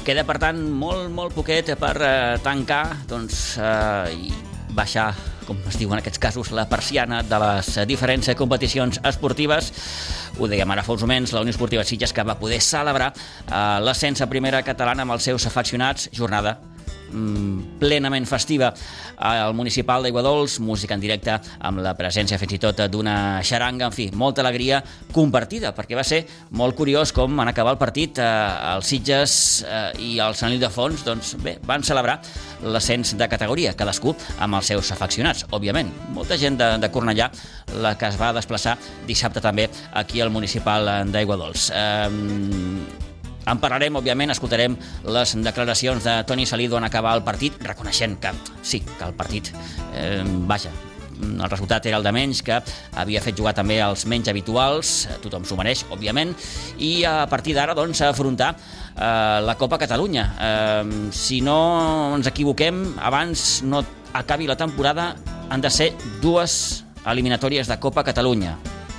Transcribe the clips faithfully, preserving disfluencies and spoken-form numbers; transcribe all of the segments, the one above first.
Queda, per tant, molt, molt poquet per eh, tancar doncs, eh, i baixar, com es diu en aquests casos, la persiana de les diferents competicions esportives. Ho dèiem ara fa uns moments, la Unió Esportiva Sitges, que va poder celebrar eh, l'ascens a primera catalana amb els seus afeccionats, jornada plenament festiva al municipal d'Aiguadols, música en directe amb la presència fins i tot d'una xaranga, en fi, molta alegria compartida, perquè va ser molt curiós com en acabar el partit eh, els Sitges eh, i el Sant Ildefons doncs, bé, van celebrar l'ascens de categoria, cadascú amb els seus afeccionats, òbviament. Molta gent de, de Cornellà, la que es va desplaçar dissabte també aquí al municipal d'Aiguadols. Eh, En parlarem, òbviament, escoltarem les declaracions de Toni Salido en acabar el partit, reconeixent que sí, que el partit, eh, vaja, el resultat era el de menys, que havia fet jugar també els menys habituals, tothom s'ho mereix, òbviament, i a partir d'ara, doncs, afrontar eh, la Copa Catalunya. Eh, si no ens equivoquem, abans no acabi la temporada, han de ser dues eliminatòries de Copa Catalunya.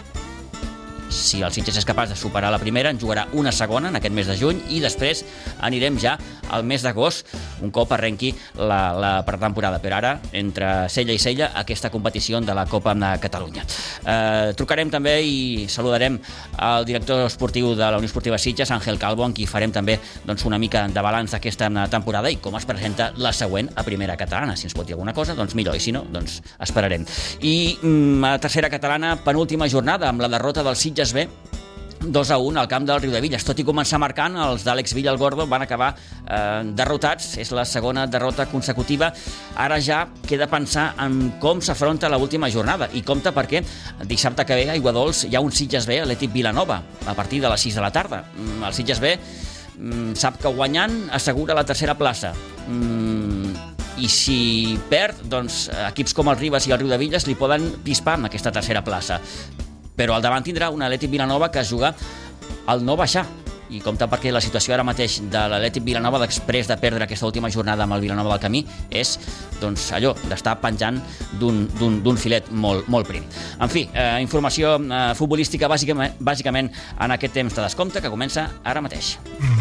Si el Sitges és capaç de superar la primera, en jugarà una segona en aquest mes de juny i després anirem ja al mes d'agost, un cop arrenqui la, la pretemporada. Per ara, entre cella i cella, aquesta competició de la Copa de Catalunya. Eh, trucarem també i saludarem el director esportiu de la Unió Esportiva Sitges, Àngel Calvo, amb qui farem també doncs, una mica de balanç d'aquesta temporada i com es presenta la següent a primera catalana. Si ens pot dir alguna cosa, doncs millor, i si no, doncs esperarem. I mm, a tercera catalana, penúltima jornada, amb la derrota del Sitges B, dos a un al camp del Riudevilles. Tot i començar marcant, els d'Àlex Villalgordo van acabar eh, derrotats. És la segona derrota consecutiva. Ara ja queda pensar en com s'afronta l'última jornada. I compte perquè dissabte que ve a Aiguadols hi ha un Sitges B Atlètic Vilanova a partir de les sis de la tarda. El Sitges B sap que guanyant assegura la tercera plaça. I si perd, doncs equips com el Ribes i el Riudevilles li poden pispar en aquesta tercera plaça. Però al davant tindrà un Atlètic Vilanova que es juga al no baixar. I compte perquè la situació ara mateix de l'Atlètic Vilanova després de perdre aquesta última jornada amb el Vilanova del Camí és doncs, allò d'estar penjant d'un, d'un, d'un filet molt, molt prim. En fi, eh, informació eh, futbolística bàsicament, bàsicament en aquest temps de descompte que comença ara mateix.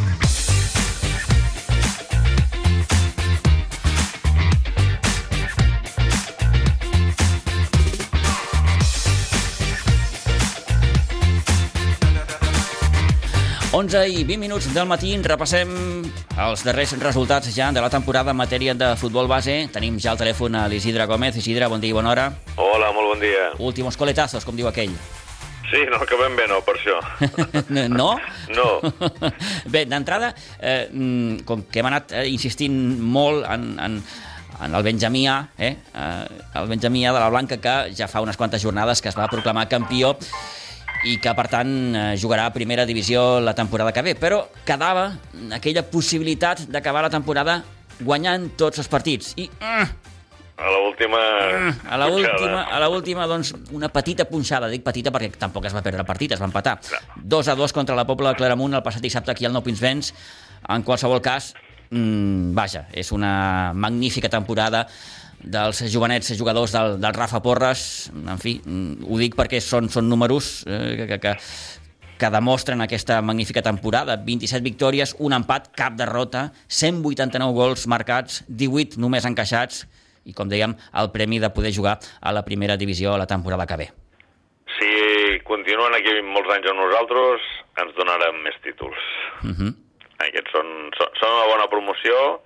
onze i vint minuts del matí, repassem els darrers resultats ja de la temporada en matèria de futbol base. Tenim ja al telèfon a l'Isidre Gómez. Isidre, bon dia i bona hora. Hola, molt bon dia. Últimos coletazos, com diu aquell. Sí, no acabem bé, no, per això. No? No. Bé, d'entrada, eh, com que hem anat insistint molt en, en, en el Benjamí A, eh, el Benjamí A de la Blanca, que ja fa unes quantes jornades que es va proclamar campió, i que, per tant, jugarà a primera divisió la temporada que ve. Però quedava aquella possibilitat d'acabar la temporada guanyant tots els partits. I... Uh, a l'última... Uh, a l'última, a l'última, doncs, una petita punxada. Dic petita perquè tampoc es va perdre el partit, es va empatar. dos a dos contra la Pobla de Claramunt el passat dissabte aquí al Nou Pinsbens. En qualsevol cas, mm, vaja, és una magnífica temporada dels jovenets jugadors del, del Rafa Porres. En fi, ho dic perquè són, són números eh, que, que, que demostren aquesta magnífica temporada. vint-i-set victòries, un empat, cap derrota, cent vuitanta-nou gols marcats, divuit només encaixats i, com dèiem, el premi de poder jugar a la primera divisió la temporada que ve. Si continuen aquí molts anys amb nosaltres, ens donaran més títols. Uh-huh. Aquests són, són, són una bona promoció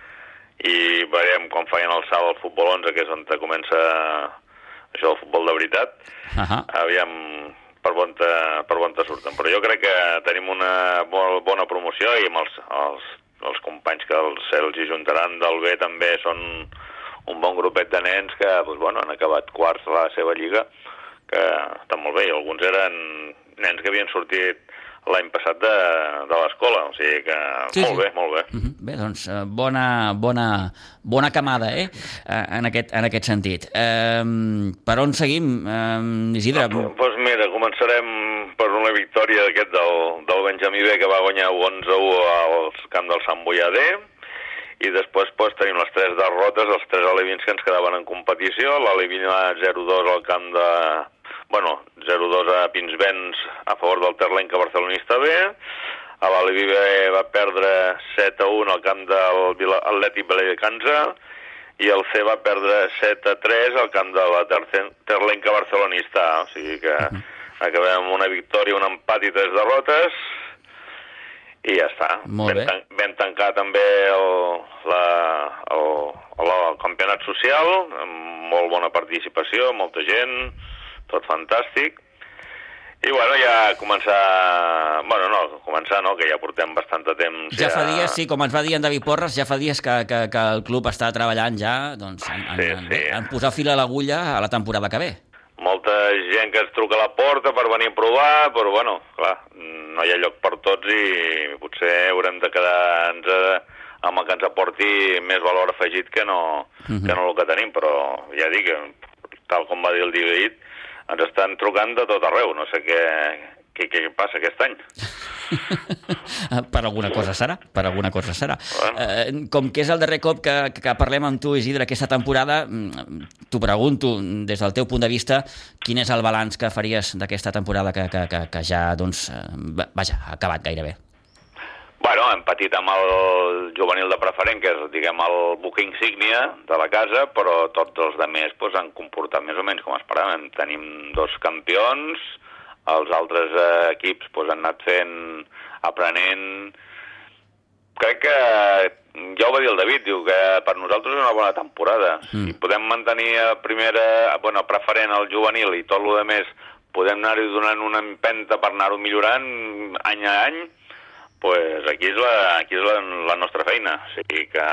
i veurem quan feien el salt al futbol onze, que és on comença això del futbol de veritat. Uh-huh. Aviam per on te, per on te surten. Però jo crec que tenim una molt bona promoció i amb els, els, els companys que els, els hi juntaran del B també són un bon grupet de nens que doncs, bueno, han acabat quarts de la seva lliga, que estan molt bé. I alguns eren nens que havien sortit l'any passat de, de l'escola, o sigui que sí, molt sí. bé, molt bé. Uh-huh. Bé, doncs, bona, bona, bona camada, eh?, en aquest, en aquest sentit. Um, per on seguim, um, Isidre? Doncs pues mira, començarem per una victòria d'aquest del, del Benjamí B, que va guanyar onze a u al camp del Sant Boià D, i després pues, tenim les tres derrotes, els tres alevins que ens quedaven en competició, l'Alevina zero dos al camp de... Bueno, zero dos a Pinsbens a favor del Terlenca barcelonista B, a l'Albive va perdre set a un al camp del Atlètic Viladecansa i el C va perdre set a tres al camp de la Terlenca barcelonista. O sigui que acabem amb una victòria, un empat i tres derrotes i ja està. Vam, tan vam tancar també el, la, el, el, el campionat social, amb molt bona participació, molta gent, tot fantàstic. I bueno, ja començar... Bueno, no, començar no, que ja portem bastant de temps. Ja, ja fa dies, sí, com ens va dir en David Porres, ja fa dies que, que, que el club està treballant ja doncs, en, en, sí, sí. en, en posar fil a l'agulla a la temporada que ve. Molta gent que ens truca a la porta per venir a provar, però bueno, clar, no hi ha lloc per tots i potser haurem de quedar-nos amb el que ens aporti més valor afegit que no, uh-huh. que no el que tenim, però ja dic, tal com va dir el David, ens estan trucant de tot arreu, no sé què, què, què passa aquest any. Per alguna cosa serà, per alguna cosa serà. Bueno. Eh, com que és el darrer cop que, que parlem amb tu, Isidre, aquesta temporada, t'ho pregunto, des del teu punt de vista, quin és el balanç que faries d'aquesta temporada que, que, que, que ja, doncs, vaja, ha acabat gairebé? Bueno, hem patit amb el juvenil de preferent, que és, diguem, el buc insígnia de la casa, però tots els altres pues, han comportat més o menys com esperàvem. Tenim dos campions, els altres eh, equips pues, han anat fent, aprenent... Crec que, ja ho va dir el David, diu que per nosaltres és una bona temporada. Mm. Si podem mantenir a primera, bueno, preferent al juvenil i tot el més, podem anar-hi donant una empenta per anar-ho millorant any a any, pues aquí és, la, aquí és la, la nostra feina. O sigui que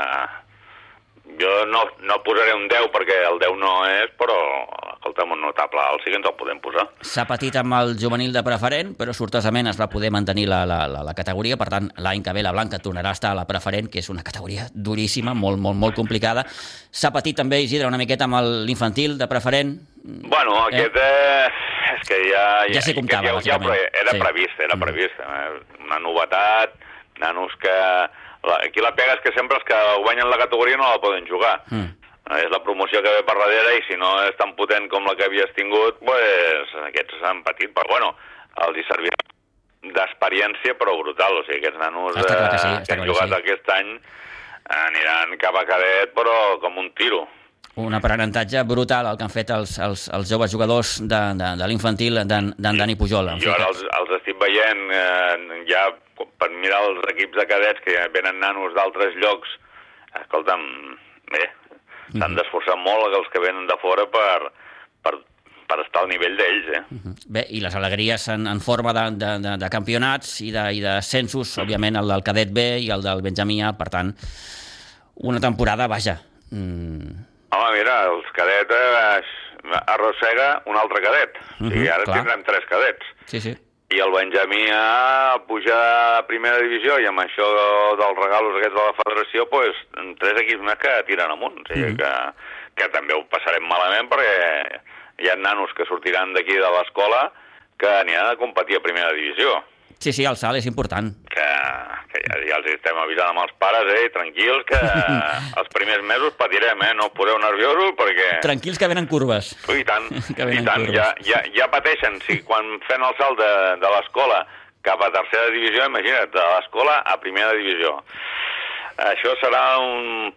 jo no, no posaré un deu perquè el deu no és, però escolta'm, un notable alt sí que ens el podem posar. S'ha patit amb el juvenil de preferent, però sortosament es va poder mantenir la, la, la, la categoria, per tant l'any que ve la Blanca tornarà a estar a la preferent, que és una categoria duríssima, molt, molt, molt complicada. S'ha patit també, Isidre, una miqueta amb l'infantil de preferent? Bueno, aquest eh? és que ja... Ja, ja s'hi comptava, ja, ja, ja era sí. previst, era mm. previst. Una novetat, nanos que... La, aquí la pega és que sempre els que guanyen la categoria no la poden jugar. Mm. És la promoció que ve per darrere i si no és tan potent com la que havies tingut, pues, aquests han patit. Però bueno, els hi servirà d'experiència però brutal. O sigui, aquests nanos que, sí, eh, que han jugat sí. aquest any aniran cap a cadet però com un tiro. Un aprenentatge brutal el que han fet els, els, els joves jugadors de, de, de l'infantil d'en Dani Pujol. Jo ara els, els estic veient eh, ja per mirar els equips de cadets que venen nanos d'altres llocs. Escolta'm, bé, s'han mm-hmm. d'esforçar molt els que venen de fora per, per, per estar al nivell d'ells. Eh? Mm-hmm. Bé, i les alegries en, en forma de, de, de, de campionats i de, i de censos, òbviament el del cadet B i el del Benjamí A, per tant, una temporada, vaja... Mm... Home, mira, els cadets eh, arrossega un altre cadet. Uh-huh, o sigui, ara clar. Tindrem tres cadets. Sí, sí. I el Benjamí a pujar a primera divisió i amb això dels regalos aquests de la federació, pues, tres equips més que tiren amunt. O sigui, uh-huh. que, que també ho passarem malament perquè hi ha nanos que sortiran d'aquí de l'escola que aniran a competir a primera divisió. Sí, sí, el salt és important. Que, que ja, ja els estem avisant amb els pares, eh, tranquils, que els primers mesos patirem, eh, no poseu nerviosos perquè... Tranquils que venen curves. Ui, i tant, i tant, ja, ja, ja pateixen. Si quan fem el salt de, de l'escola cap a tercera divisió, imagina't, de l'escola a primera divisió. Això serà un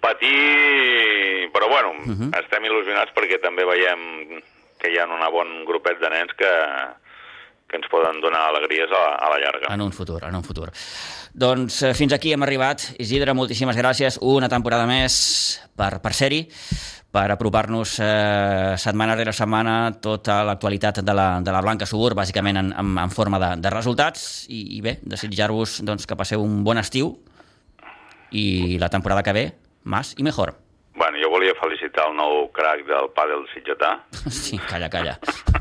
patí, però bueno, uh-huh. estem il·lusionats perquè també veiem que hi ha un bon grupet de nens que... que ens poden donar alegries a, a la llarga. En un futur, en un futur. Doncs eh, fins aquí hem arribat. Isidre, moltíssimes gràcies. Una temporada més per, per ser-hi, per apropar-nos eh, setmana rere setmana tota l'actualitat de la, de la Blanca Subur, bàsicament en, en, en forma de, de resultats. I, i bé, desitjar-vos doncs, que passeu un bon estiu i la temporada que ve, más i mejor. Bueno, jo volia felicitar el nou crack del pàdel sitgetà. Sí, calla, calla.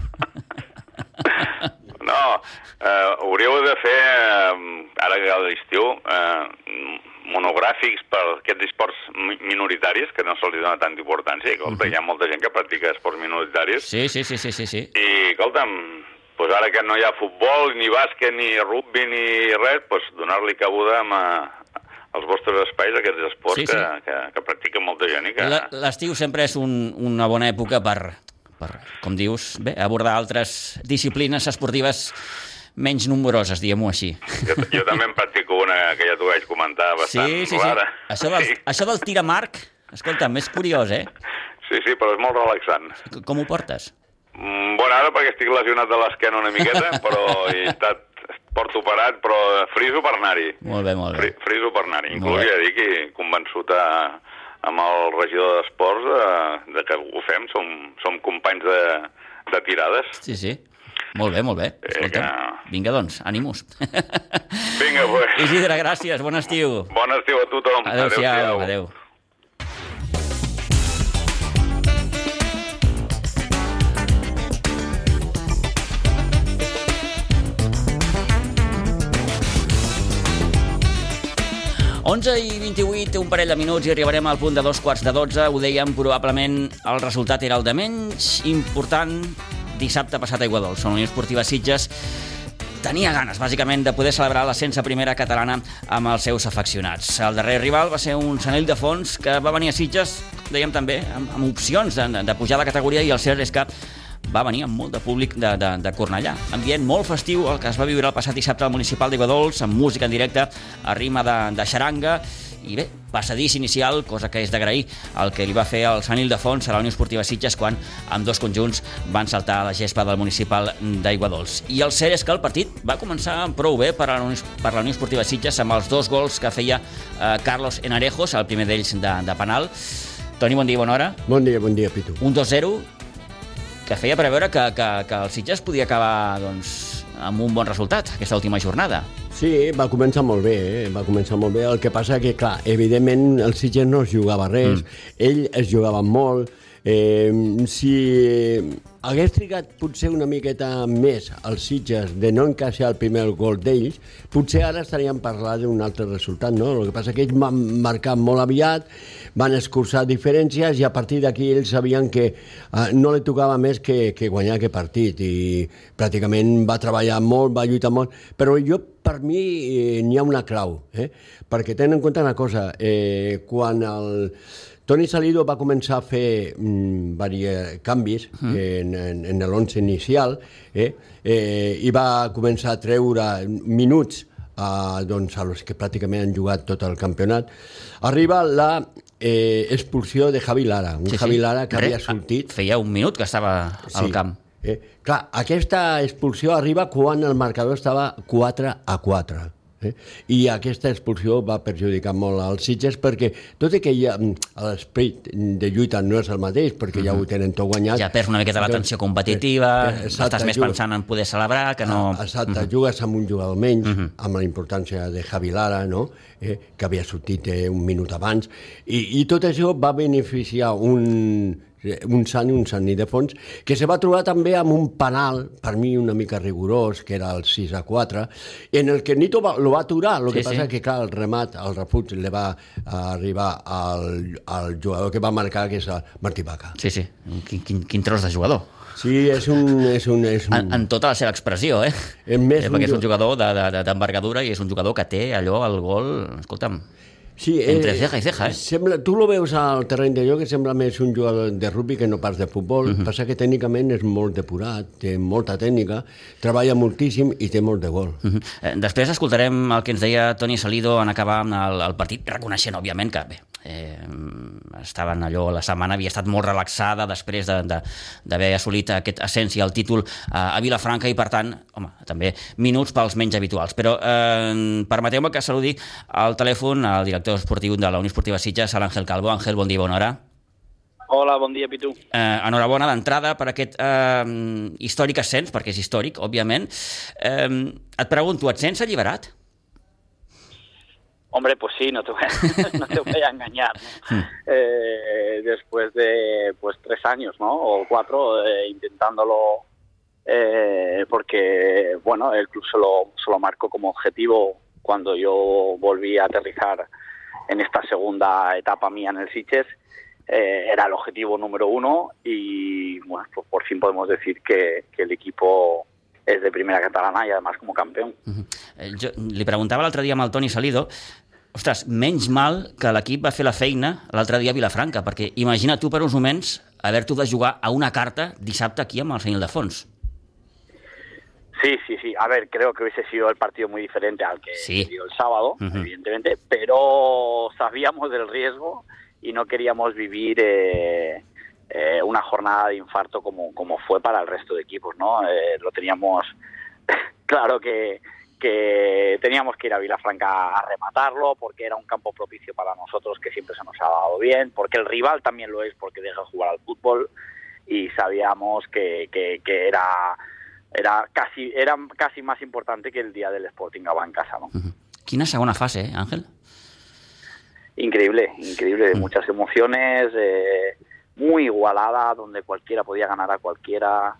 No, eh, hauríeu de fer, eh, ara que a l'estiu, eh, monogràfics per aquests esports minoritaris, que no se'ls dona tanta importància. Escolta, uh-huh. hi ha molta gent que practica esports minoritaris. Sí, sí, sí, sí, sí, sí. I, escolta'm, pues ara que no hi ha futbol, ni bàsquet, ni rugby, ni res, pues donar-li cabuda amb, a, als vostres espais, aquests esports sí, sí. Que, que, que practiquen molta gent. Que... L'estiu sempre és un, una bona època per... per, com dius, bé, abordar altres disciplines esportives menys nombroses, diguem-ho així. Jo, jo també em practico una que ja t'ho vaig comentar bastant sí, sí, clara. Sí. Això del, sí. això del tiramarc, escolta'm, és curiós, eh? Sí, sí, però és molt relaxant. Com ho portes? Mm, bueno, ara perquè estic lesionat de l'esquena una miqueta, però he estat, porto parat, però friso per anar-hi. Molt bé, molt bé. Fri, friso per anar-hi. Inclús ja dic que convençut a, amb el regidor d'Esports de, de que ho fem, som, som companys de, de tirades. Sí, sí. Molt bé, molt bé. Escolta, que... vinga, doncs, ànimos. Vinga, pues. Isidre, gràcies, bon estiu. Bon estiu a tothom. Adéu-siau, adéu. onze i vint-i-vuit, un parell de minuts i arribarem al punt de dos quarts de dotze. Ho dèiem, probablement el resultat era el de menys important. Dissabte passat a Aiguadols, la Unió Esportiva Sitges tenia ganes, bàsicament, de poder celebrar l'ascens a primera catalana amb els seus afeccionats. El darrer rival va ser un Sanell de Fons que va venir a Sitges, dèiem també, amb, amb opcions de, de pujar de categoria, i el cert és que va venir amb molt de públic de, de, de Cornellà. Ambient molt festiu el que es va viure el passat dissabte al municipal d'Aiguadols, amb música en directe a rima de, de xaranga, i bé, passadís inicial, cosa que és d'agrair el que li va fer el Sant Ildefons a la Unió Esportiva Sitges quan amb dos conjunts van saltar a la gespa del municipal d'Aiguadols. I el cert és que el partit va començar prou bé per a la Unió, per a la Unió Esportiva Sitges, amb els dos gols que feia eh, Carlos Enarejos, el primer d'ells de, de penal. Toni, bon dia, bona hora. Bon dia, bon dia, Pitu. Un dos zero que feia preveure que, que, que el Sitges podia acabar doncs, amb un bon resultat aquesta última jornada. Sí, va començar molt bé, eh? va començar molt bé. El que passa que, clar, evidentment el Sitges no es jugava res, mm. ell es jugava molt. Eh, si hagués trigat potser una miqueta més els Sitges de no encaixar el primer gol d'ells, potser ara estaríem parlant d'un altre resultat, no? El que passa que ells van marcar molt aviat, van escurçar diferències i a partir d'aquí ells sabien que eh, no li tocava més que, que guanyar aquest partit, i pràcticament va treballar molt, va lluitar molt, però jo, per mi, eh, n'hi ha una clau, eh? perquè tenen en compte una cosa, eh, quan el Toni Salido va començar a fer mm, diversos canvis mm. en, en, en l'once inicial, eh, eh, i va començar a treure minuts a, doncs, a los que pràcticament han jugat tot el campionat. Arriba la eh, expulsió de Javi Lara, un sí, Javi Lara que Re, havia sortit... Feia un minut que estava al sí. camp. Eh, clar, aquesta expulsió arriba quan el marcador estava quatre a quatre. Eh? I aquesta expulsió va perjudicar molt als Sitges perquè, tot i que ja, l'esperit de lluita no és el mateix, perquè ja ho tenen tot guanyat. Ja perds una miqueta la tensió competitiva, eh, exacte, estàs més jugues, pensant en poder celebrar que no... Exacte, uh-huh. jugues amb un jugador menys, uh-huh. amb la importància de Javi Lara, no? eh, que havia sortit eh, un minut abans, i, i tot això va beneficiar un... un Sant i un Sant Ildefons, que se va trobar també amb un penal, per mi una mica rigorós, que era el sis a quatre, en el que Nito va, lo va aturar, el sí, que passa sí. que clar, el remat, el refuig, li va arribar al, al jugador que va marcar, que és el Martí Baca. Sí, sí, quin, quin, quin tros de jugador. Sí, és un... És un, és un... En, en tota la seva expressió, eh? És més eh perquè un... és un jugador d'envergadura de, de, i és un jugador que té allò, el gol, escolta'm, sí, entre eh, ceja i ceja, eh? Sembla, tu lo veus al terreny de joc que sembla més un jugador de rugby que no pas de futbol. Uh-huh. Passa que tècnicament és molt depurat, té molta tècnica, treballa moltíssim i té molt de gol. Uh-huh. eh, després escoltarem el que ens deia Toni Salido en acabar amb el, el partit, reconeixent, òbviament, que bé, eh, estaven allò, la setmana havia estat molt relaxada després de, de, d'haver assolit aquest ascens i el títol a, a Vilafranca, i per tant, home, també minuts pels menys habituals. Però eh, permeteu-me que saludi al telèfon al director esportiu de la Unió Esportiva Sitges, l'Àngel Calvo. Àngel, bon dia, bona hora. Hola, bon dia, Pitu. Eh, enhorabona d'entrada per aquest eh, històric ascens, perquè és històric, òbviament. Eh, et pregunto, et sents alliberat? Hombre, pues sí, no te voy a, no te voy a engañar, ¿no? eh, después de pues tres años, ¿no? O cuatro, eh, intentándolo, eh, porque, bueno, el club se lo, se lo marcó como objetivo cuando yo volví a aterrizar en esta segunda etapa mía en el Sitges. Eh, era el objetivo número uno y, bueno, pues por fin podemos decir que, que el equipo és de primera catalana i, además, com a campió. Uh-huh. Eh, jo li preguntava l'altre dia amb el Toni Salido, ostres, menys mal que l'equip va fer la feina l'altre dia a Vilafranca, perquè imagina tu per uns moments haver-t'ho de jugar a una carta dissabte aquí amb el Sant Ildefons. Sí, sí, sí. A ver, creo que hubiese sido el partido muy diferente al que sí. dio el sábado, uh-huh. evidentemente, pero sabíamos del riesgo y no queríamos vivir eh, eh, una jornada de infarto como, como fue para el resto de equipos, ¿no? Eh, lo teníamos claro que, que teníamos que ir a Vilafranca a rematarlo, porque era un campo propicio para nosotros que siempre se nos ha dado bien, porque el rival también lo es porque deja jugar al fútbol, y sabíamos que, que, que era... Era casi, era casi más importante que el día del Sporting Gavà en casa, ¿no? Uh-huh. Quina segona fase, eh, Ángel? Increíble, increíble, uh-huh. muchas emociones, eh, muy igualada, donde cualquiera podía ganar a cualquiera,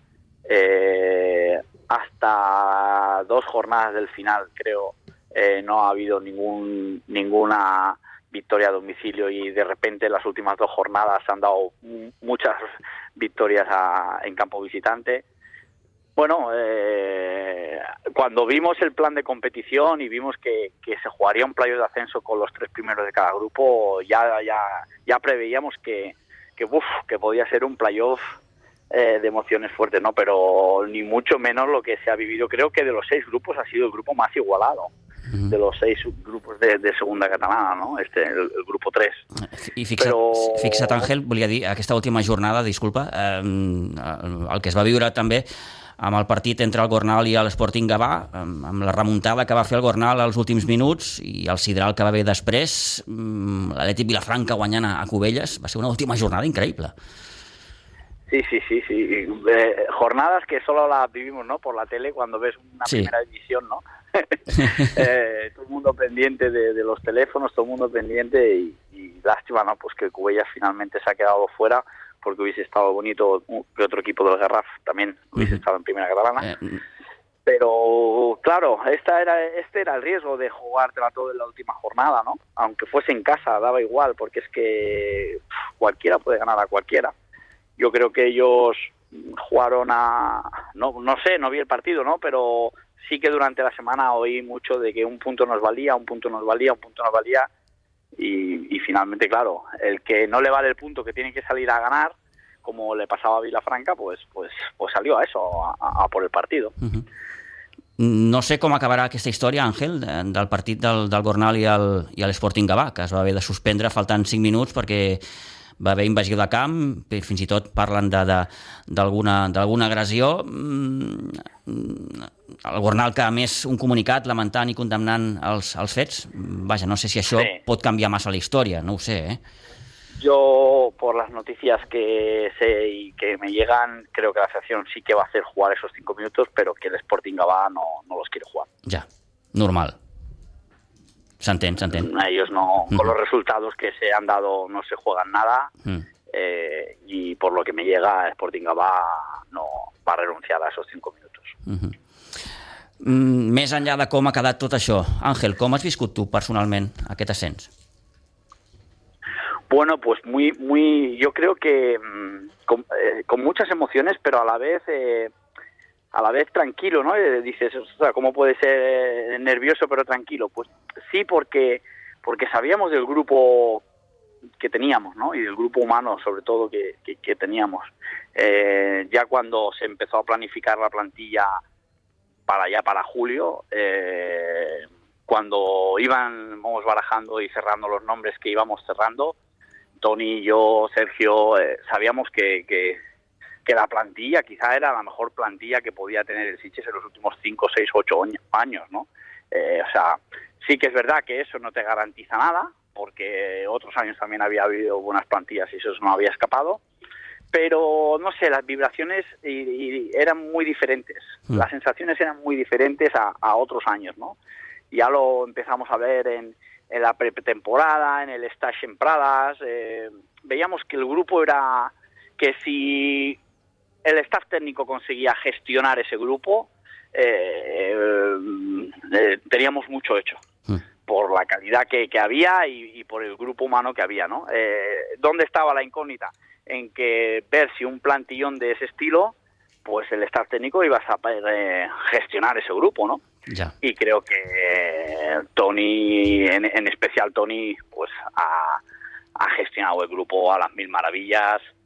eh, hasta dos jornadas del final, creo, eh, no ha habido ningún ninguna victoria a domicilio, y de repente en las últimas dos jornadas se han dado muchas victorias a, en campo visitante. Bueno, eh, cuando vimos el plan de competición y vimos que, que se jugaría un playoff de ascenso con los tres primeros de cada grupo, ya ya ya preveíamos que que, uf, que podía ser un playoff eh, de emociones fuertes, ¿no? Pero ni mucho menos lo que se ha vivido. Creo que de los seis grupos ha sido el grupo más igualado, uh-huh. de los seis grupos de, de segunda catalana, ¿no? Este, el, el grupo tres. I fixa't, Però... fixa't, Àngel, volia dir, aquesta última jornada, disculpa, eh, el que es va viure també amb el partit entre el Gornal i l'Sporting Gavà, amb la remuntada que va fer el Gornal als últims minuts i el sidral que va haver després, l'Atlètic Vilafranca guanyant a Cubelles, va ser una última jornada increïble. Sí, sí, sí, sí. Eh, jornadas que solo las vivimos, ¿no? Por la tele cuando ves una sí. primera división, ¿no? eh, todo el mundo pendiente de, de los teléfonos, todo el mundo pendiente y, y lástima, ¿no? Pues que Cubellas finalmente se ha quedado fuera, porque hubiese estado bonito que otro equipo del Garraf también hubiese uh-huh. estado en primera catalana. Uh-huh. Pero, claro, esta era, este era el riesgo de jugártela todo en la última jornada, ¿no? Aunque fuese en casa, daba igual, porque es que pff, cualquiera puede ganar a cualquiera. Yo creo que ellos jugaron a... No, no sé, no vi el partido, ¿no? Pero sí que durante la semana oí mucho de que un punto nos valía, un punto nos valía, un punto nos valía. Y, y finalmente, claro, el que no le vale el punto, que tiene que salir a ganar, como le pasaba a Vilafranca, pues pues pues salió a eso, a, a por el partido. Uh-huh. No sé com acabarà aquesta història, Àngel, del partit del, del Gornal i el, i l'Sporting Gavà, que es va haver de suspendre faltant cinc minuts perquè va haver invasió de camp, fins i tot parlen de, de, d'alguna, d'alguna agressió. El Gornal que ha emès un comunicat lamentant i condemnant els, els fets. Vaja, no sé si això sí. pot canviar massa la història, no ho sé, eh? Yo, por las noticias que sé y que me llegan, creo que la asociación sí que va a hacer jugar esos cinco minutos, pero que el Sporting Gavà no, no los quiere jugar. Ya, normal. S'entén, s'entén. Ellos no, con uh-huh. los resultados que se han dado no se juegan nada, uh-huh. eh, y por lo que me llega, Sporting Gavà no va a renunciar a esos cinco minutos. Uh-huh. Mm, més enllà de com ha quedat tot això, Àngel, com has viscut tu personalment aquest ascens? Bueno, pues muy, muy, yo creo que mmm, con, eh, con muchas emociones, pero a la vez, eh, a la vez tranquilo, ¿no? Eh, dices, o sea, ¿cómo puede ser eh, nervioso pero tranquilo? Pues sí, porque, porque sabíamos del grupo que teníamos, ¿no? Y del grupo humano, sobre todo, que, que, que teníamos. Eh, ya cuando se empezó a planificar la plantilla para ya para julio, eh, cuando íbamos barajando y cerrando los nombres que íbamos cerrando, Toni, yo, Sergio, eh, sabíamos que, que, que la plantilla quizá era la mejor plantilla que podía tener el Sitges en los últimos cinco, seis, ocho años, ¿no? Eh, o sea, sí que es verdad que eso no te garantiza nada, porque otros años también había habido buenas plantillas y eso no había escapado, pero no sé, las vibraciones y, y eran muy diferentes, mm. las sensaciones eran muy diferentes a, a otros años, ¿no? Ya lo empezamos a ver en, en la pretemporada, en el stage en Pradas, eh, veíamos que el grupo era, que si el staff técnico conseguía gestionar ese grupo, eh, eh, eh, teníamos mucho hecho, mm. por la calidad que, que había y, y por el grupo humano que había, ¿no? Eh, ¿Dónde estaba la incógnita? En que ver si un plantillón de ese estilo, pues el staff técnico iba a saber eh, gestionar ese grupo, ¿no? Ya. Y creo que eh, Toni, en, en especial Toni, pues ha, ha gestionado el grupo a las mil maravillas.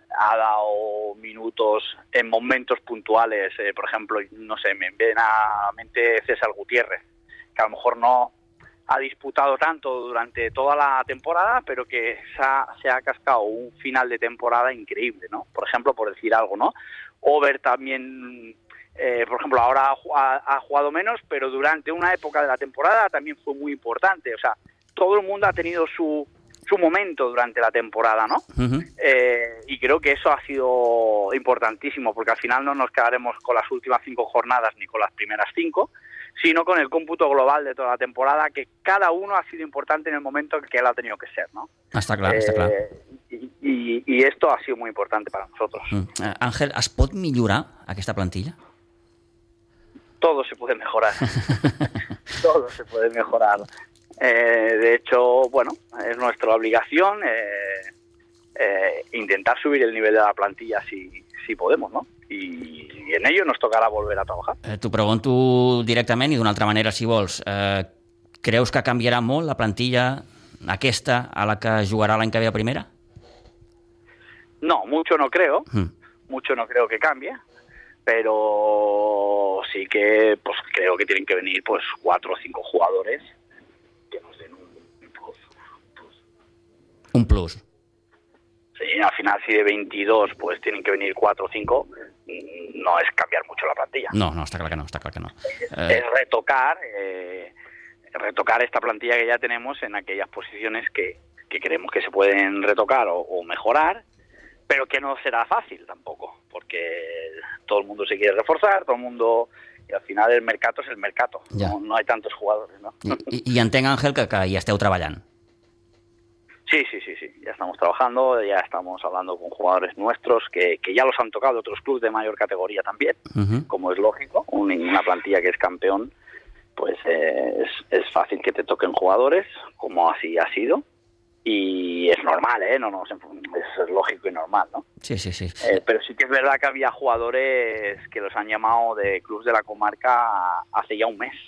ha dado minutos en momentos puntuales. Eh, por ejemplo, no sé, me viene a la mente César Gutiérrez, que a lo mejor no ha disputado tanto durante toda la temporada, pero que se ha, se ha cascado un final de temporada increíble, ¿no? Por ejemplo, por decir algo, ¿no? Over también, eh, por ejemplo, ahora ha, ha jugado menos, pero durante una época de la temporada también fue muy importante. O sea, todo el mundo ha tenido su, su momento durante la temporada, ¿no? Uh-huh. Eh, y creo que eso ha sido importantísimo, porque al final no nos quedaremos con las últimas cinco jornadas ni con las primeras cinco, sino con el cómputo global de toda la temporada, que cada uno ha sido importante en el momento en que él ha tenido que ser, ¿no? Està clar, eh, està clar. Y, y, y esto ha sido muy importante para nosotros. Mm. Uh, Àngel, es pot millorar aquesta plantilla? Todo se puede mejorar. Todo se puede mejorar. Eh, de hecho, bueno, es nuestra obligación eh, eh, intentar subir el nivel de la plantilla si, si podemos, ¿no? I, i en ello nos tocarà volver a trabajar. Eh, T'ho pregunto directament i d'una altra manera, si vols. Eh, creus que canviarà molt la plantilla aquesta a la que jugarà l'any que ve a primera? No, mucho no creo. Mm. Mucho no creo que cambie. Pero sí que pues creo que tienen que venir pues cuatro o cinco jugadores que nos den un, un plus. Un plus. Sí, al final si de veintidós pues tienen que venir cuatro o cinco, no es cambiar mucho la plantilla. No, no, està clar que no, està clar que no. Eh... Es retocar, eh, retocar esta plantilla que ya tenemos en aquellas posiciones que, que creemos que se pueden retocar o, o mejorar, pero que no será fácil tampoco, porque todo el mundo se quiere reforzar, todo el mundo... Y al final el mercado es el mercado, ja. no, no hay tantos jugadores, ¿no? I, i, i entenc, Àngel, que, que hi esteu treballant. Sí, sí, sí, sí, ya estamos trabajando, ya estamos hablando con jugadores nuestros que, que ya los han tocado otros clubes de mayor categoría también, uh-huh. como es lógico, una plantilla que es campeón, pues eh, es, es fácil que te toquen jugadores, como así ha sido, y es normal, ¿eh? No, no, es, es lógico y normal, ¿no? Sí, sí, sí. Eh, pero sí que es verdad que había jugadores que los han llamado de clubes de la comarca hace ya un mes.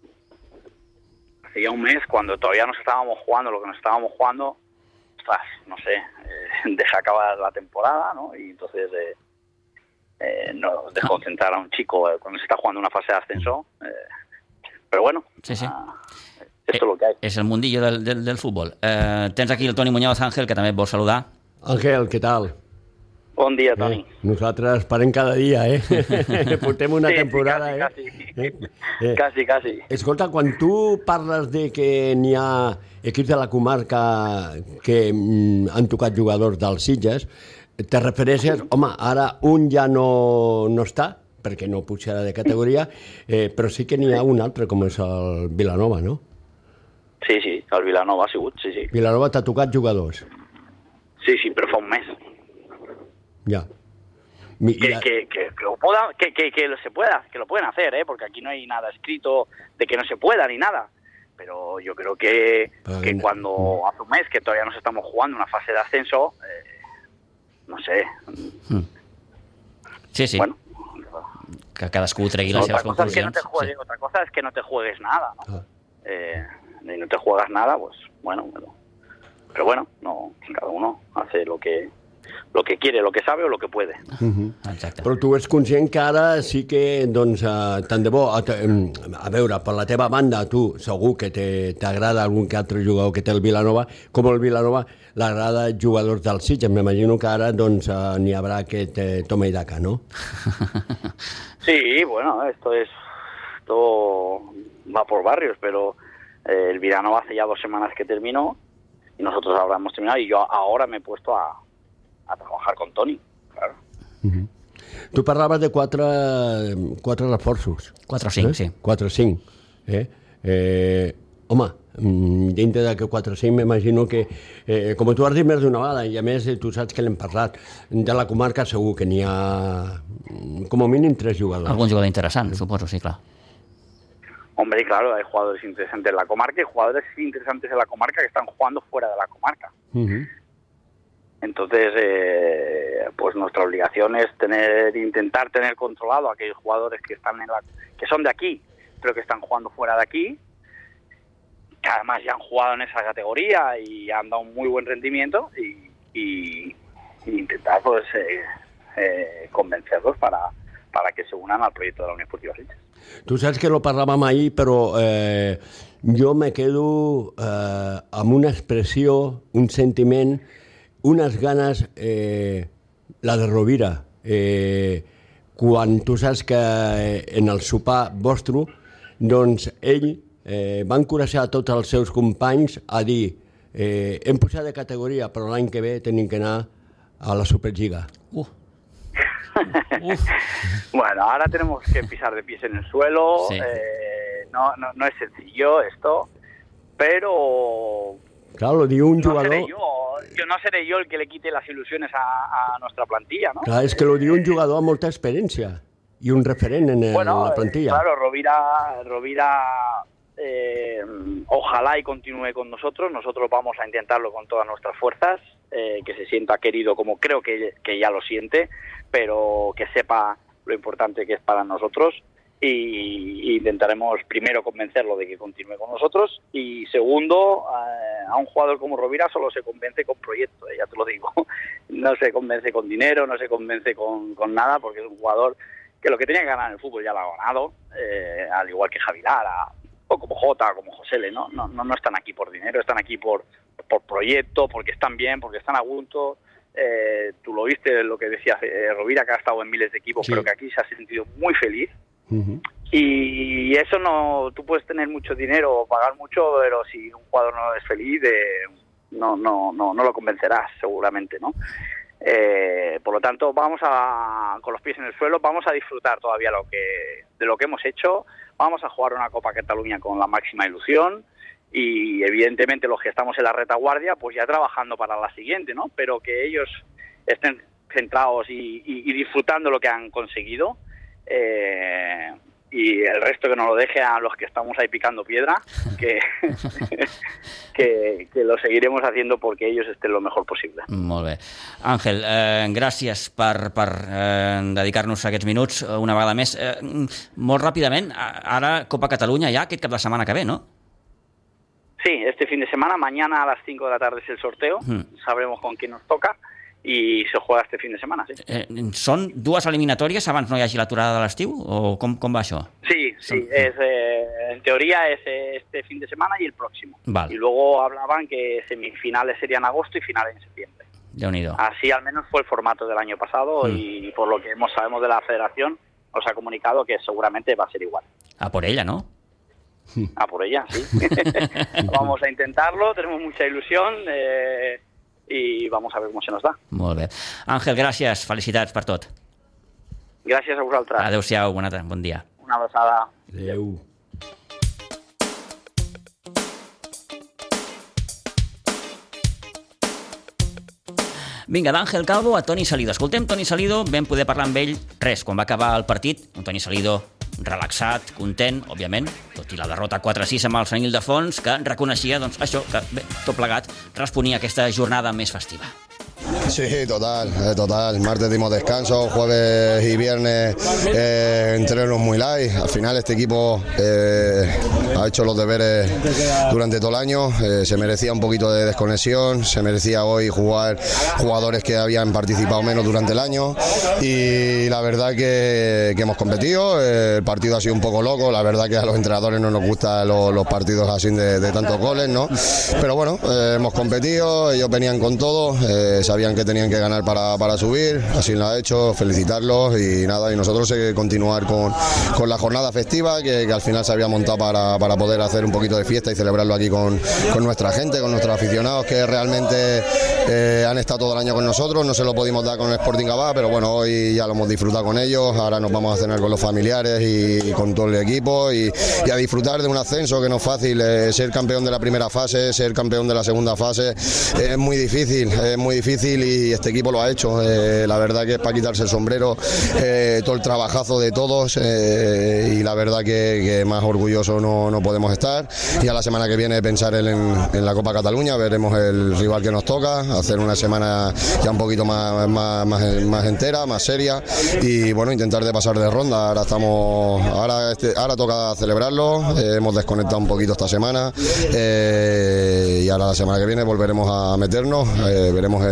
Hace ya un mes, cuando todavía nos estábamos jugando lo que nos estábamos jugando, ostras, no sé, eh, deja acabar la temporada, ¿no? Y entonces eh, eh, no desconcentrar a un chico eh, cuando se está jugando una fase de ascenso. Eh, pero bueno, sí, sí. Uh, esto es lo que hay. És el mundillo del, del, del futbol. Eh, tens aquí el Toni Muñoz, Àngel, que també et vol saludar. Àngel, què tal? Bon dia, Toni. Eh, nosaltres parem cada dia, eh? Portem una sí, temporada, sí, quasi, eh? Quasi. eh? eh? Quasi, quasi. Escolta, quan tu parles de que n'hi ha equips de la comarca que mm, han tocat jugadors dels Sitges, te refereixes, home, ara un ja no, no està, perquè no pujarà de categoria, eh, però sí que n'hi ha un altre, com és el Vilanova, no? Sí, sí, el Vilanova ha sigut, sí, sí. Vilanova t'ha tocat jugadors. Sí, sí, però fa un mes. Ya. Mi, que, ya. Que, que, que, lo pueda, que, que, que lo se pueda, que lo pueden hacer, ¿eh? Porque aquí no hay nada escrito de que no se pueda ni nada. Pero yo creo que, que cuando hace un mes que todavía nos estamos jugando una fase de ascenso, eh, no sé. Sí, sí. Bueno, que cadascú tregui les seves otra cosa conclusions. Es que no te juegues, sí. Otra cosa es que no te juegues nada, ¿no? Ah. Eh, y no te juegas nada, pues bueno, bueno. Pero bueno, no, cada uno hace lo que lo que quiere, lo que sabe o lo que puede. Uh-huh. Exacte. Però tu ets conscient que ara sí que, doncs, eh, tant de bo, a, a veure, per la teva banda, tu segur que t'agrada algun que altre jugador que té el Vilanova, com el Vilanova l'agrada jugadors del Sitges. M'imagino que ara, doncs, eh, n'hi haurà aquest eh, toma y daca, ¿no? Sí, bueno, esto es, esto va por barrios, pero eh, el Vilanova hace ya dos semanas que terminó y nosotros ahora hemos terminado y yo ahora me he puesto a, a trabajar con Toni, claro. Uh-huh. Tu parlaves de quatre, quatre reforços. quatre o cinc, eh? sí. quatre o cinc. Eh? Eh, home, dintre de que quatre o cinc m'imagino que, eh, com tu has dit més d'una vegada, i a més tu saps que l'hem parlat, de la comarca segur que n'hi ha com a mínim tres jugadors. Algun jugador interessant, sí. Suposo, sí, clar. Hombre, claro, hay jugadores interesantes en la comarca y jugadores interesantes en la comarca que están jugando fuera de la comarca. Uh-huh. Entonces, eh, pues nuestra obligación es tener, intentar tener controlado a aquellos jugadores que están en la, que son de aquí, pero que están jugando fuera de aquí, que además ya han jugado en esa categoría y han dado un muy buen rendimiento y, y, y intentar pues eh, eh, convencerlos para, para que se unan al proyecto de la Unió Esportiva Sitges. Tu saps que lo parlàvem ahir, però eh, jo me quedo eh, amb una expressió, un sentiment, unes ganes, eh, la de Rovira. Eh, quan tu saps que eh, en el sopar vostre, doncs ell eh, va encoratjar tots els seus companys a dir eh, hem pujat de categoria, però l'any que ve tenim que anar a la Superliga. Uh. Uf. Bueno, ahora tenemos que pisar de pies en el suelo, sí. eh, no, no, no es sencillo esto, pero... Claro, lo diu un no jugador... Seré yo, yo no seré yo el que le quite las ilusiones a, a nuestra plantilla, ¿no? Clar, és que lo diu un jugador amb molta experiència i un referent en, el, bueno, en la plantilla. Eh, claro, Rovira, Rovira eh, ojalá y continúe con nosotros, nosotros vamos a intentarlo con todas nuestras fuerzas, eh, que se sienta querido como creo que, que ya lo siente, pero que sepa lo importante que es para nosotros y, y intentaremos primero convencerlo de que continúe con nosotros y segundo, eh, a un jugador como Rovira solo se convence con proyecto, eh, ya te lo digo, no se convence con dinero, no se convence con, con nada porque es un jugador que lo que tenía que ganar en el fútbol ya lo ha ganado, eh, al igual que Javi Lara, o como Jota, como Josele, ¿no? No, no, no están aquí por dinero, están aquí por, por proyecto, porque están bien, porque están a gusto. Eh, tú lo viste, lo que decía eh, Rovira, que ha estado en miles de equipos, sí. Pero que aquí se ha sentido muy feliz. Uh-huh. Y eso no, tú puedes tener mucho dinero o pagar mucho, pero si un jugador no es feliz, eh, no, no, no, no lo convencerás seguramente, ¿no? Eh, por lo tanto, vamos a, con los pies en el suelo, vamos a disfrutar todavía lo que, de lo que hemos hecho, vamos a jugar una Copa Cataluña con la máxima ilusión y evidentemente los que estamos en la retaguardia, pues ya trabajando para la siguiente, ¿no? Pero que ellos estén centrados y, y, y disfrutando lo que han conseguido eh, y el resto que nos lo deje a los que estamos ahí picando piedra, que, que, que lo seguiremos haciendo porque ellos estén lo mejor possible. Molt bé. Àngel, eh, gràcies per, per eh, dedicar-nos aquests minuts una vegada més. Eh, molt ràpidament, ara Copa Catalunya ja aquest cap de setmana que ve, no? Sí, este fin de semana, mañana a las cinco de la tarde es el sorteo, mm. sabremos con quién nos toca i se juega este fin de semana, sí. Eh, són dues eliminatòries abans no hi hagi l'aturada de l'estiu? O com, com va això? Sí, sí, Son... es, eh, en teoría es este fin de semana y el próximo. Vale. Y luego hablaban que semifinales serían agosto y finales en septiembre. Déu-n'hi-do. Así al menos fue el formato del año pasado mm. y por lo que hemos, sabemos de la federación nos ha comunicado que seguramente va a ser igual. A por ella, ¿no? A por ella, sí. Vamos a intentarlo, tenemos mucha ilusión eh, i vamos a ver com se nos da. Molt bé. Àngel, gràcies, felicitats per tot. Gràcies a vosaltres. Adéu-siau, bona, bon dia. Una abraçada. Adéu. Vinga, d'Àngel Calvo a Toni Salido. Escoltem Toni Salido, vam poder parlar amb ell res, quan va acabar el partit, un Toni Salido relaxat, content, òbviament, tot i la derrota quatre a sis amb el Sant Ildefons, que reconeixia, doncs, això, que bé, tot plegat responia a aquesta jornada més festiva. Sí, total, total. Martes dimos descanso, jueves y viernes eh, entrenos muy light. Al final este equipo eh, ha hecho los deberes durante todo el año. Eh, se merecía un poquito de desconexión, se merecía hoy jugar jugadores que habían participado menos durante el año. Y la verdad que, que hemos competido. Eh, el partido ha sido un poco loco. La verdad que a los entrenadores no nos gustan los, los partidos así de, de tantos goles, ¿no? Pero bueno, eh, hemos competido, ellos venían con todo. Eh, sabían que tenían que ganar para, para subir, así lo ha hecho, felicitarlos y nada, y nosotros hay que continuar con, con la jornada festiva que, que al final se había montado para, para poder hacer un poquito de fiesta y celebrarlo aquí con, con nuestra gente, con nuestros aficionados que realmente eh, han estado todo el año con nosotros. No se lo pudimos dar con el Sporting Gabá, pero bueno, hoy ya lo hemos disfrutado con ellos, ahora nos vamos a cenar con los familiares y, y con todo el equipo y, y a disfrutar de un ascenso que no es fácil. Eh, ser campeón de la primera fase, ser campeón de la segunda fase eh, es muy difícil, es muy difícil y este equipo lo ha hecho. Eh, la verdad que es para quitarse el sombrero, eh, todo el trabajazo de todos eh, y la verdad que, que más orgulloso no, no podemos estar. Y a la semana que viene pensar en, en la Copa Cataluña, veremos el rival que nos toca, hacer una semana ya un poquito más, más, más, más entera, más seria y bueno, intentar de pasar de ronda. Ahora estamos, ahora, este, ahora toca celebrarlo, eh, hemos desconectado un poquito esta semana eh, y ahora la semana que viene volveremos a meternos, eh, veremos el rival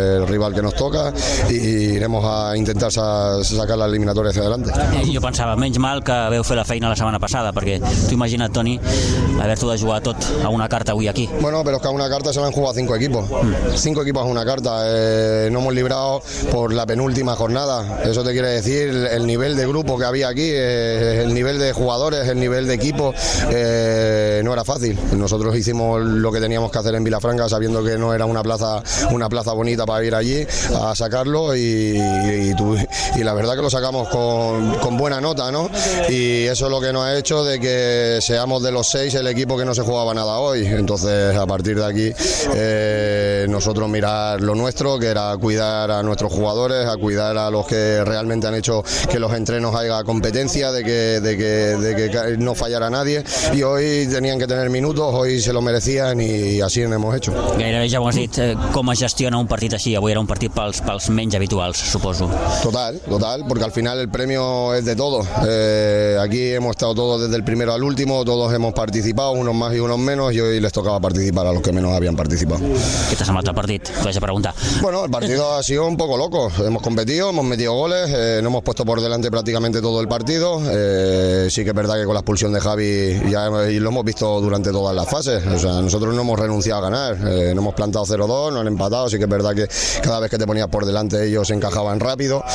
rival que nos toca i iremos a intentar sa sacar la eliminatoria hacia adelante. Jo pensava, menys mal que veu fer la feina la setmana passada, perquè tu imagina't, Toni, haver-t'ho de jugar tot a una carta avui aquí. Bueno, pero es que a una carta se la han jugado cinco equipos. Mm. Cinco equipos a una carta. Eh, no hemos librado por la penúltima jornada. Eso te quiere decir el nivel de grupo que había aquí, eh, el nivel de jugadores, el nivel de equipo. Eh, no era fácil. Nosotros hicimos lo que teníamos que hacer en Vilafranca, sabiendo que no era una plaza, una plaza bonita para ir allí a sacarlo, y, y, tu, y la verdad que lo sacamos con, con buena nota, ¿no? Y eso es lo que nos ha hecho de que seamos de los seis el equipo que no se jugaba nada hoy. Entonces, a partir de aquí, eh, nosotros mirar lo nuestro, que era cuidar a nuestros jugadores, a cuidar a los que realmente han hecho que los entrenos haya competencia, de que, de que, de que no fallara nadie, y hoy tenían que tener minutos, hoy se lo merecían, i així ho hemos hecho. Gairebé ja ho has dit, com es gestiona un partit així? Avui era un partit pels, pels menys habituals, suposo. Total, total, porque al final el premio es de todos. Eh, aquí hemos estado todos desde el primero al último, todos hemos participado, unos más y unos menos, y hoy les tocaba participar a los que menos habían participado. ¿Qué te ha semblat el partit? T'ho haig de preguntar. Bueno, el partido ha sido un poco loco. Hemos competido, hemos metido goles, eh, no hemos puesto por delante prácticamente todo el partido. Eh, sí que es verdad que con la expulsión de Javi ya y lo hemos visto durante todas las fases. O sea, nosotros no hemos renunciado a ganar, eh, no hemos plantado cero dos, no han empatado. Sí que es verdad que cada vez que te ponías por delante ellos se encajaban rápido,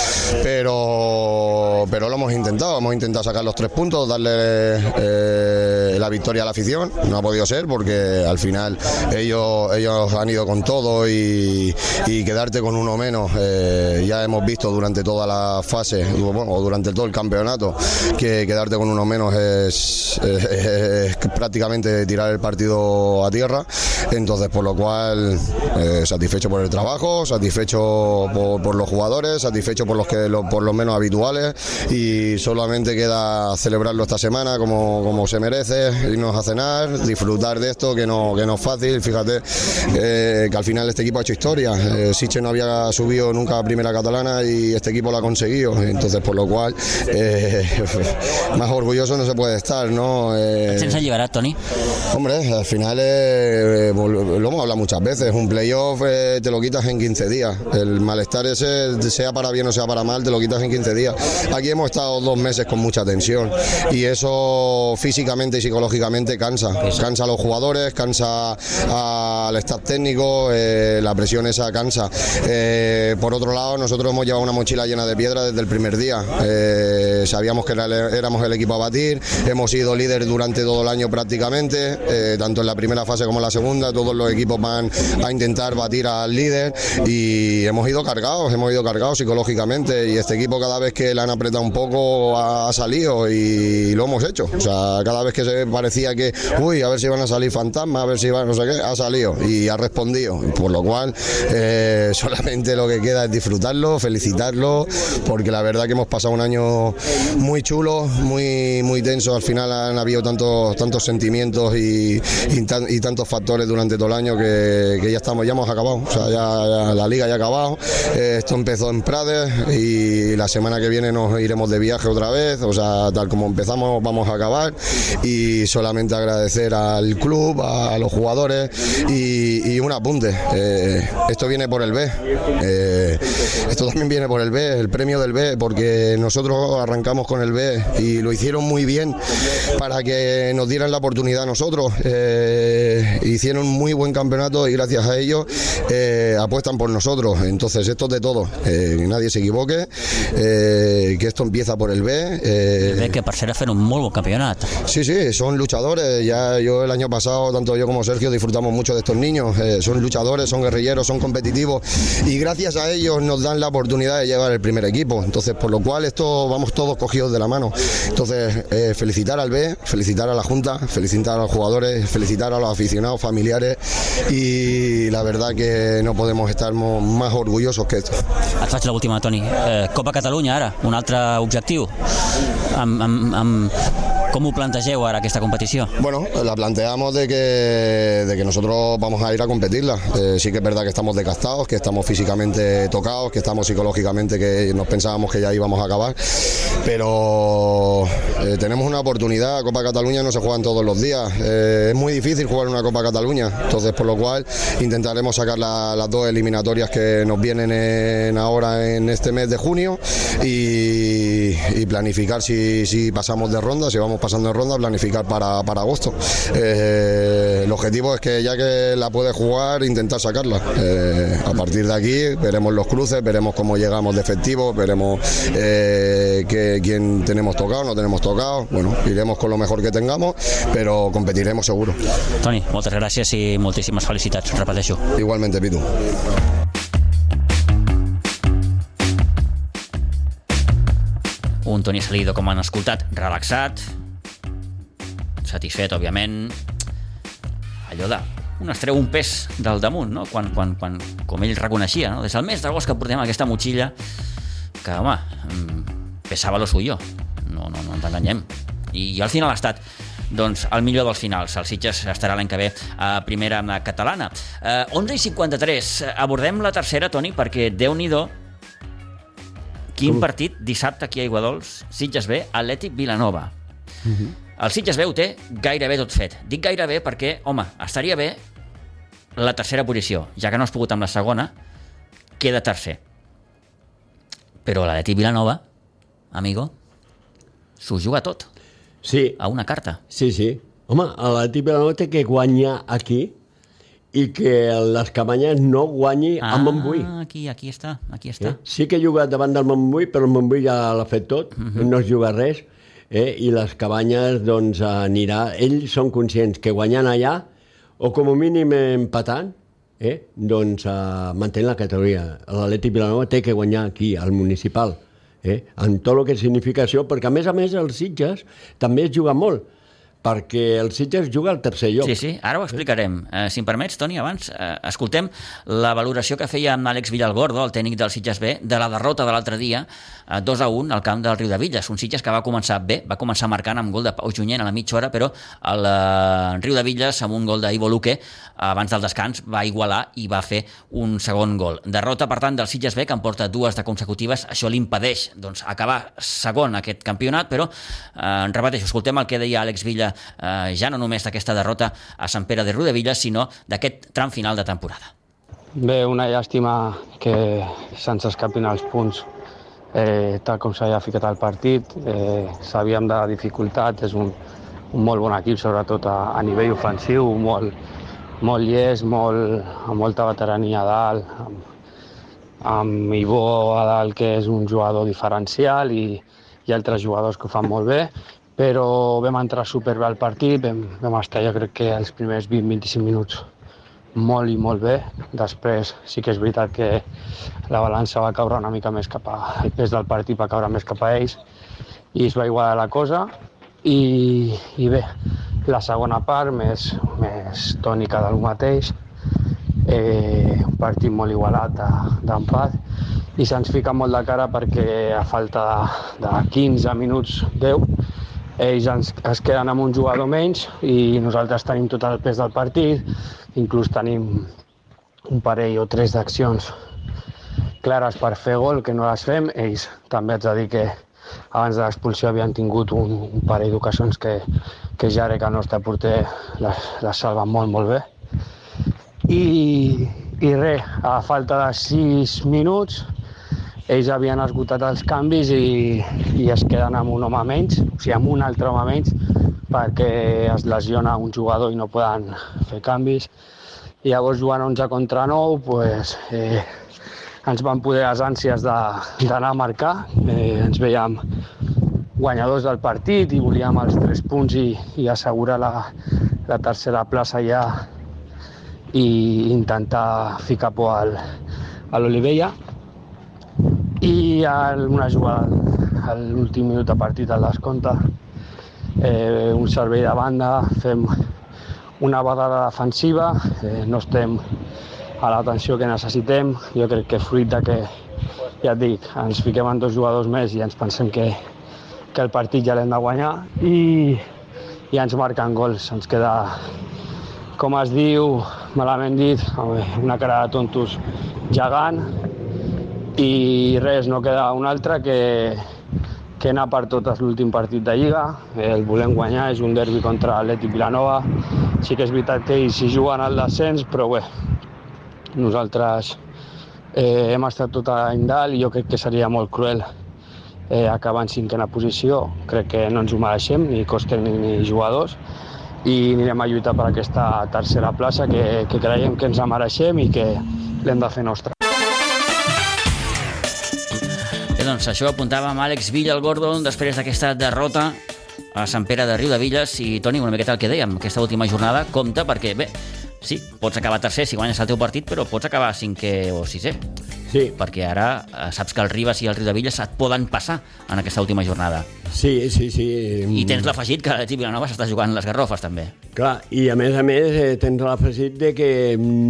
pero, pero lo hemos intentado. Hemos intentado sacar los tres puntos, darle eh, la victoria a la afición. No ha podido ser porque al final ellos, ellos han ido con todo, y, y quedarte con uno menos, eh, ya hemos visto durante toda la fase, bueno, o durante todo el campeonato, que quedarte con uno menos es, es, es prácticamente tirar el partido a tierra. Entonces, por lo cual, eh, satisfecho por el trabajo, satisfecho por, por los jugadores, satisfecho por los que lo, por los menos habituales, y solamente queda celebrarlo esta semana como, como se merece, irnos a cenar, disfrutar de esto, que no, que no es fácil. Fíjate eh, que al final este equipo ha hecho historia. eh, Siche no había subido nunca a primera catalana y este equipo lo ha conseguido. Entonces, por lo cual, eh, más orgulloso no se puede estar, ¿no? Eh, ¿Te has llevará, Toni? Hombre, al final eh, lo hemos hablado muchas veces, un playoff eh, te lo quitas en quince días. El malestar ese, sea para bien o sea para mal, te lo quitas en quince días. Aquí hemos estado dos meses con mucha tensión, y eso físicamente y psicológicamente cansa. Cansa a los jugadores, cansa al staff técnico, eh, la presión esa cansa. Eh, por otro lado, nosotros hemos llevado una mochila llena de piedra desde el primer día. Eh, sabíamos que era, éramos el equipo a batir, hemos sido líder durante todo el año prácticamente, eh, tanto en la primera fase como en la segunda. Todos los equipos van a intentar batir al líder, y hemos ido cargados, hemos ido cargados psicológicamente, y este equipo cada vez que le han apretado un poco ha, ha salido, y lo hemos hecho. O sea, cada vez que se parecía que, uy, a ver si van a salir fantasmas, a ver si van, no sé qué, ha salido y ha respondido. Por lo cual, eh, solamente lo que queda es disfrutarlo, felicitarlo, porque la verdad que hemos pasado un año muy chulo, muy, muy tenso. Al final han habido tantos, tantos sentimientos y, y, tan, y tantos factores durante todo el año que, que ya estamos, ya hemos acabado. O sea, ya, ya la liga ya ha acabado. Eh, esto empezó en Prades, y la semana que viene nos iremos de viaje otra vez. O sea, tal como empezamos vamos a acabar, y solamente agradecer al club, a, a los jugadores, y, y un apunte. Eh, esto viene por el B. Eh, esto también viene por el B, el premio del B, porque nosotros arrancamos con el B y lo hicieron muy bien para que nos dieran la oportunidad a nosotros. Eh, hicieron muy buen campeonato, y gracias a ellos eh, apuestan por nosotros. Entonces, esto es de todo. Eh, que nadie se equivoque, eh, que esto empieza por el B. Eh, el B, que per ser fent un molt bon campionat. Sí, sí, son luchadores. Ya yo el año pasado, tanto yo como Sergio, disfrutamos mucho de estos niños. Eh, son luchadores, son guerrilleros, son competitivos, y gracias a ellos nos dan la oportunidad de llevar el primer equipo. Entonces, por lo cual, esto vamos todos cogidos de la mano. Entonces, eh, felicitar al B, felicitar a la Junta, felicitar a los jugadores, felicitar a los aficionados, familiares, y la verdad que no podemos estar más orgullosos que esto. Et faig l'última, Toni. Eh, Copa Catalunya, ara, un altre objectiu. Amb, amb, amb Com ho plantegeu ara aquesta competició? Bueno, la planteamos de que, de que nosotros vamos a ir a competirla. Eh, sí que es verdad que estamos desgastados, que estamos físicamente tocados, que estamos psicológicamente, que nos pensábamos que ya íbamos a acabar, pero eh, tenemos una oportunidad. Copa Cataluña no se juegan todos los días. Eh, es muy difícil jugar una Copa Cataluña, entonces por lo cual intentaremos sacar la, las dos eliminatorias que nos vienen en, ahora en este mes de junio y, y planificar si, si pasamos de ronda, si vamos pasando de ronda, planificar para, para agosto. Eh, el objetivo es que ya que la puede jugar, intentar sacarla. Eh, a partir de aquí veremos los cruces, veremos cómo llegamos de efectivos, veremos eh, que, quién tenemos tocado, no tenemos tocado. Bueno, iremos con lo mejor que tengamos, pero competiremos seguro. Toni, moltes gràcies i moltíssimes felicitats, repeteixo. Igualmente, Pitu. Un Toni Salido, com han escoltat, relaxat, satisfet, òbviament, allò de un es treu un pes del damunt, no? Quan, quan, quan, com ell reconeixia, no? Des del mes d'agost que portem aquesta motxilla, que, home, pesava lo suyo, no, no, no ens enganyem. I, i al final ha estat, doncs, el millor dels finals. El Sitges estarà l'any que ve a primera catalana. Eh, onze i cinquanta-tres, abordem la tercera, Toni, perquè Déu-n'hi-do, quin partit dissabte aquí a Aiguadols, Sitges B, Atlètic Vilanova. Uh-huh. El Sitges B ho té gairebé tot fet. Dic gairebé perquè, home, estaria bé la tercera posició, ja que no has pogut amb la segona, queda tercer. Però l'Atlètic Vilanova, amigo, s'ho juga tot. Sí. A una carta. Sí, sí. Home, l'Atlètic Vilanova té que guanyar aquí i que les Cabanyes no guanyi ah, a Montbui. Ah, aquí, aquí està, aquí està. Eh? Sí que ha jugat davant del Montbui, però el Montbui ja l'ha fet tot, uh-huh. no es juga res, eh? I les Cabanyes, doncs, anirà... Ells són conscients que guanyant allà, o com a mínim empatant, eh? doncs uh, mantén la categoria. L'Atlètic Vilanova té que guanyar aquí, al municipal, eh? amb tot el que significa això, perquè a més a més els Sitges també es juga molt, perquè el Sitges juga al tercer lloc. Sí, sí, ara ho explicarem. Eh, si em permets, Toni, abans eh, escoltem la valoració que feia amb Àlex Villalgordo, el tècnic del Sitges B, de la derrota de l'altre dia, eh, dos a un al camp del Riudevilles. Un Sitges que va començar bé, va començar marcant amb gol de Pau Junyent a la mitja hora, però el eh, Riudevilles, amb un gol d'Ivo Luque, abans del descans, va igualar i va fer un segon gol. Derrota, per tant, del Sitges B, que en porta dues de consecutives. Això li impedeix doncs, acabar segon aquest campionat, però, eh, repeteixo, escoltem el que deia Àlex Villa, eh, ja no només d'aquesta derrota a Sant Pere de Riudevilles, sinó d'aquest tram final de temporada. Bé, una llàstima que se'ns escapin els punts eh, tal com s'havia ficat al partit. Eh, sabíem de la dificultat, és un, un molt bon equip, sobretot a, a nivell ofensiu, molt, molt llest, molt, amb molta veterania a dalt, amb, amb Ivo a dalt, que és un jugador diferencial, i, i altres jugadors que ho fan molt bé, però vam entrar superbé al partit, vam, vam estar jo crec que els primers vint a vint-i-cinc minuts molt i molt bé. Després sí que és veritat que la balança va caure una mica més cap a... el pes del partit va caure més cap a ells i es va igualar la cosa i, i bé, la segona part més, més tònica del mateix, eh, un partit molt igualat d'empat i se'ns fica molt de cara perquè a falta de, de quinze minuts, deu, ells ens, es queden amb un jugador menys i nosaltres tenim tot el pes del partit, inclús tenim un parell o tres d'accions clares per fer gol que no les fem. Ells també haig de dir que abans de l'expulsió havien tingut un, un parell d'ocasions que, que Jarek, el nostre porter, les, les salva molt, molt bé. I, i res, a falta de sis minuts, ells havien esgotat els canvis i, i es queden amb un home menys, o sigui, amb un altre home menys, perquè es lesiona un jugador i no poden fer canvis. I llavors, jugant onze contra nou, pues, eh, ens van poder les ànsies d'anar a marcar. Eh, ens veiem guanyadors del partit i volíem els tres punts i, i assegurar la, la tercera plaça ja i intentar ficar por al, a l'Olivella. I una jugada a l'últim minut de partit al descompte, eh, un servei de banda, fem una vegada defensiva, eh, no estem a l'atenció que necessitem. Jo crec que fruit de que, ja et dic, ens fiquem en dos jugadors més i ens pensem que, que el partit ja l'hem de guanyar i, i ens marquen gols. Ens queda, com es diu, malament dit, una cara de tontos gegant i res, no queda un altre que, que anar per totes l'últim partit de Lliga. El volem guanyar, és un derbi contra l'Atlètic Vilanova. Sí que és veritat que ells hi juguen al descens, però bé, nosaltres eh, hem estat tot l'any dalt i jo crec que seria molt cruel eh, acabar en cinquena posició. Crec que no ens ho mereixem, ni cos tècnic ni jugadors, i anirem a lluitar per aquesta tercera plaça que, que creiem que ens la mereixem i que l'hem de fer nostra. Bé, doncs això apuntava amb Àlex Villa, el Gordon, després d'aquesta derrota a Sant Pere de Riudebitlles. I, Toni, una miqueta el que dèiem, aquesta última jornada compta perquè, bé, sí, pots acabar tercer si guanyes el teu partit, però pots acabar cinquè o sisè. Sí. Perquè ara eh, saps que el Ribas i el Riudebitlles et poden passar en aquesta última jornada. Sí, sí, sí. I tens l'afegit que l'Atlètic Vilanova s'està jugant les garrofes, també. Clar, i a més a més eh, tens l'afegit de que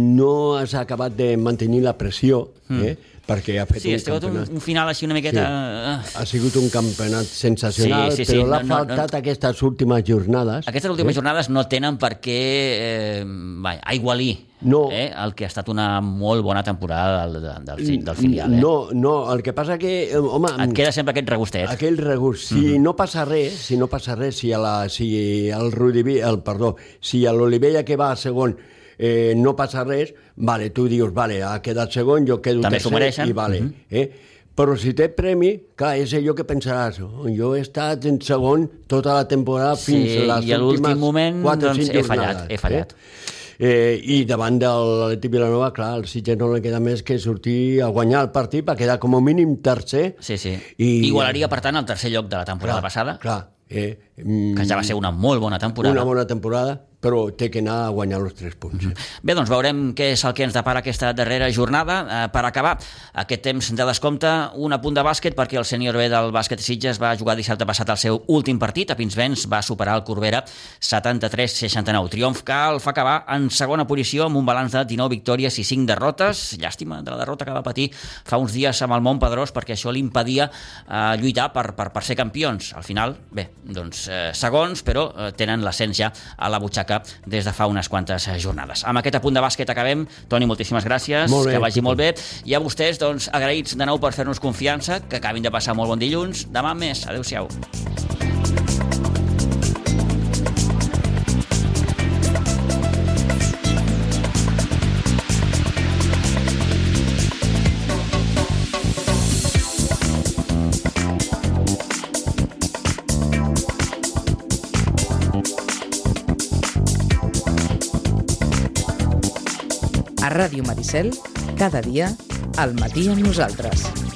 no has acabat de mantenir la pressió, mm. eh? perquè ha fet sí, un Sí, campionat. un, un final així una miqueta... Sí. Ha sigut un campionat sensacional, sí, sí, sí. però l'ha no, no, faltat no. aquestes últimes jornades. Aquestes últimes eh? jornades no tenen per què eh, vai, aigualir no. eh, el que ha estat una molt bona temporada del, del, del filial. Eh? No, no, el que passa que... Home, et queda sempre aquest regustet. Aquell regust. Si mm-hmm. no passa res, si no passa res, si, a la, si el Rudiví, el, perdó, si a l'Olivella que va a segon eh, no passa res, vale, tu dius, vale, ha quedat segon, jo quedo també tercer, i vale. Mm-hmm. eh? Però si té premi, clar, és allò que pensaràs. Oh, jo he estat en segon tota la temporada fins sí, a les i a l'últim últimes moment quatre o doncs, cinc he jornades. fallat, he fallat. Eh? Eh, I davant de l'Atlètic Vilanova, clar, al Sitges no li queda més que sortir a guanyar el partit per quedar com a mínim tercer. Sí, sí. I, igualaria, per tant, el tercer lloc de la temporada clar, passada. Clar. Eh, que ja va ser una molt bona temporada. Una bona temporada, però té que anar a guanyar els tres punts. Mm-hmm. Bé, doncs veurem què és el que ens depara aquesta darrera jornada. Eh, per acabar aquest temps de descompte, un apunt de bàsquet, perquè el sènior B del bàsquet Sitges va jugar dissabte passat el seu últim partit. A Pinsbens va superar el Corbera setanta-tres seixanta-nou. Triomf que el fa acabar en segona posició amb un balanç de dinou victòries i cinc derrotes. Llàstima de la derrota que va patir fa uns dies amb el Montpedrós, perquè això li impedia eh, lluitar per, per, per ser campions. Al final, bé, doncs eh, segons, però eh, tenen l'ascens ja a la butxaca des de fa unes quantes jornades. Amb aquest apunt de bàsquet acabem. Toni, moltíssimes gràcies, molt bé, que vagi molt bé. I a vostès, doncs, agraïts de nou per fer-nos confiança, que acabin de passar molt bon dilluns. Demà més. Adéu-siau. A Ràdio Maricel, cada dia, al matí amb nosaltres.